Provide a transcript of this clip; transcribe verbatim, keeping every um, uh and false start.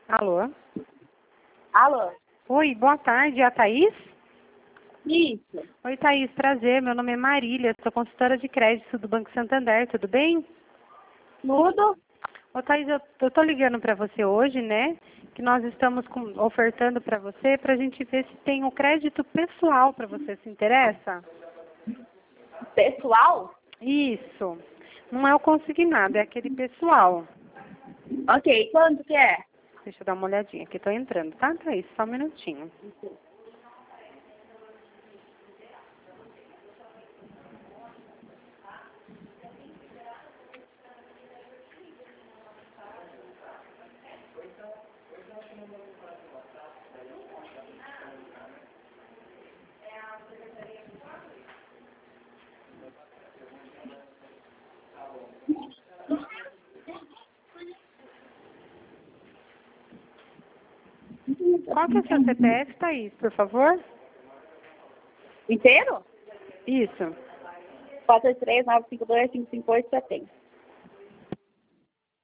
Alô? Alô? Oi, boa tarde, é a Thaís? Isso. Oi, Thaís, prazer, meu nome é Marília, sou consultora de crédito do Banco Santander, tudo bem? Tudo? Ô, Thaís, eu, eu tô ligando para você hoje, né, que nós estamos com, ofertando para você, para a gente ver se tem o crédito pessoal para você, se interessa? Pessoal? Isso, não é o consignado, é aquele pessoal. Ok, quanto que é? Deixa eu dar uma olhadinha aqui, tô entrando, tá, Thaís? Só um minutinho. Qual que é o seu C P F, Thaís, por favor? Inteiro? Isso. quatro três nove cinco dois cinco cinco oito setenta.